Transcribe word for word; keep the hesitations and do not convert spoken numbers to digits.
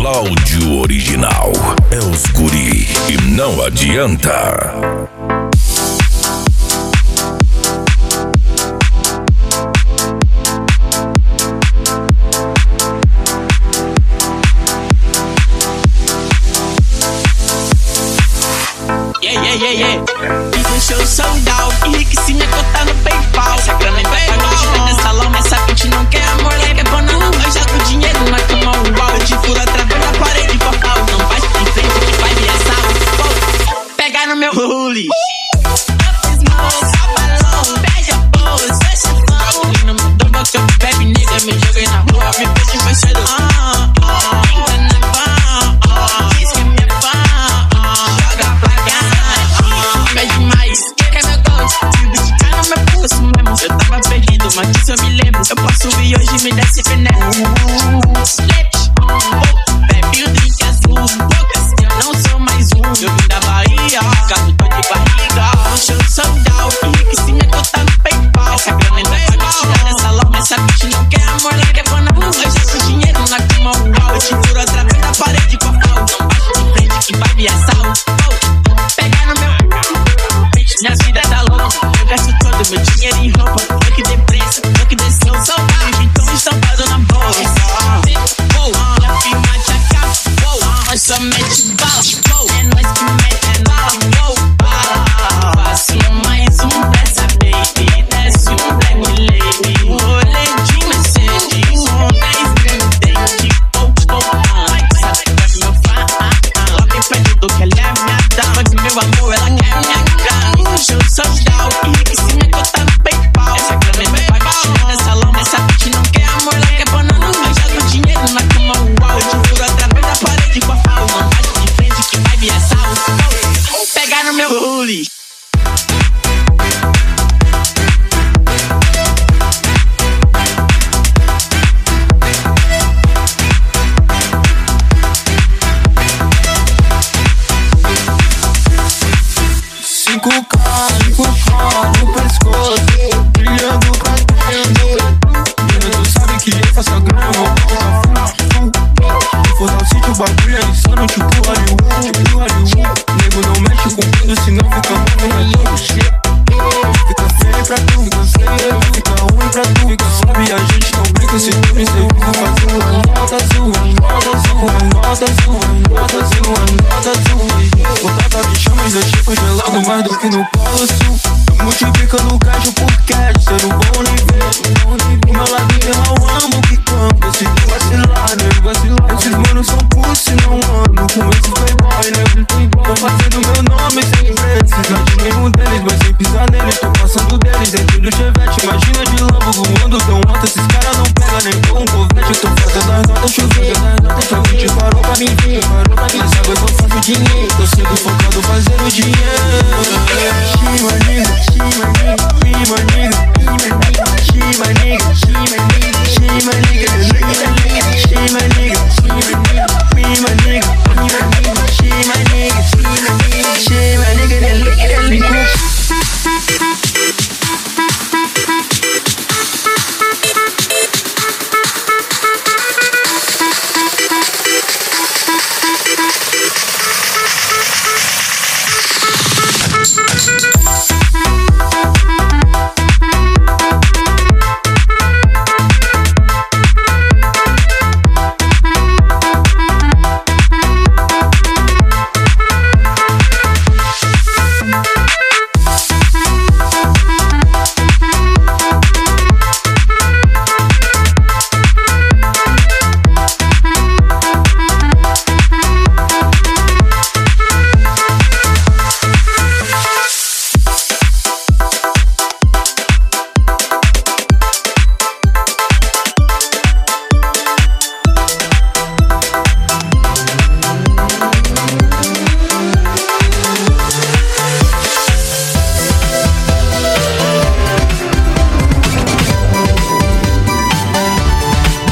Cláudio Original. É os guri e não adianta. Yeah, yeah, yeah, yeah. Me deixou sold out, enriqueci minha conta no PayPal. Essa grana ainda vai me tirar nesse salão, mas essa bitch não quer amor, ela quer pôr na mão. Eu jogo dinheiro na cama, uau. Eu te furo através da parede vocal. Não vai em frente que vai me assar. Pegar no meu rule. Pede a pose, fecha a mão. No meu double que eu bebe, nigga. Me joguei na rua, me peixe fechado. Ah, ah, engana bom. Ah, diz que é minha fã. Joga a placa. É demais, que é meu gosto. Tive de cara no meu pulso mesmo. Eu tava perdido, mas disso eu me lembro. Eu posso ir hoje me desce veneno. Slap, bebe o drink azul. Poucas, eu não sou mais um. Eu vim da Bahia, gato tô de barriga. Show sold out, enriqueci minha conta no PayPal. Essa grana ainda vai me tirar nessa lama. Essa bitch não quer amor, ela quer pôr na mão. Eu jogo dinheiro na cama, uau. Eu te furo através da parede com a pau. Não bate de frente que vai me assar. Pegar no meu... Minha vida tá louca, eu gasto todo meu dinheiro em roupa. Eu que dei preço, eu que dei som, saudade. Então estampado na bolsa. Uou, na firma de A K. Uou, nós só mete bala. É nós que mete bala. Uou, faço mais um dessa baby. Desce um black lady. Rolê de Mercedes. Um dez mil dente. Pou, pou, sabe que é meu fã. Ela me pede do que ela é minha dama. De meu amor, ela quer minha grana. Show sold out, enriqueci minha conta no PayPal. Essa grana ainda vai me tirar nessa lama. Essa bitch não quer amor, ela quer banana. Eu jogo dinheiro na cama, uau. Eu te furo através da parede com a pau. Não bate de frente que vai me assar. Pegar no meu rule. cinco K, cinco K no pescoço, brilhando pra dentro. Menina, tu sabe que eu faço a grana. Se for dar o sítio, o bagulho é insano, tipo Hollywood, tipo Hollywood. Nego não mexe com tudo, senão fica ruim. Fica feio pra tu, fica feio, fica ruim pra tu. Fica sabe, a gente não brinca, se tu me servir, faz uma nota azul, nota azul, nota azul, nota azul, nota azul. Botava de chamas, eu tipo gelado mais do que no Polo Sul. Multiplica no gajo por cash, ser um bom nível. O meu lado eu amo que campo, se tu vacilar, nego vacilar. Esses manos são pussy, não ando com esse playboy, nego. Tô fazendo meu nome sem precisar de nenhum deles, mas sem pisar neles. Tô passando deles dentro do chevette, imagina de Lambo voando tão alto. Esses caras não pegam nem com um covete. Tô fazendo as notas chover, que a gente parou pra mim ver. Mas agora eu faço dinheiro.